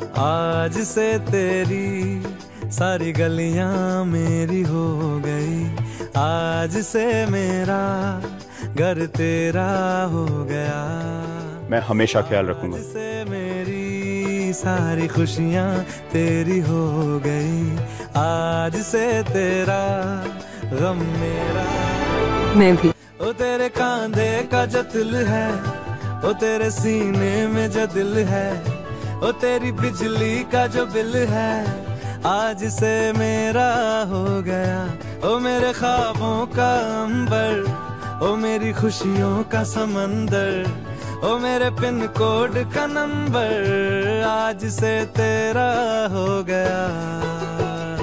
आज से तेरी सारी गलियां मेरी हो गई, आज से मेरा घर तेरा हो गया। मैं हमेशा ख्याल रखूंगा। आज से मेरी सारी खुशियां तेरी हो गई, आज से तेरा गम मेरा। मैं भी। ओ तेरे कांधे का जो दिल है, ओ तेरे सीने में जो दिल है, ओ तेरी बिजली का जो बिल है, आज से मेरा हो गया। ओ मेरे ख्वाबों का अंबर, ओ मेरी खुशियों का समंदर, ओ मेरे पिन कोड का नंबर, आज से तेरा हो गया।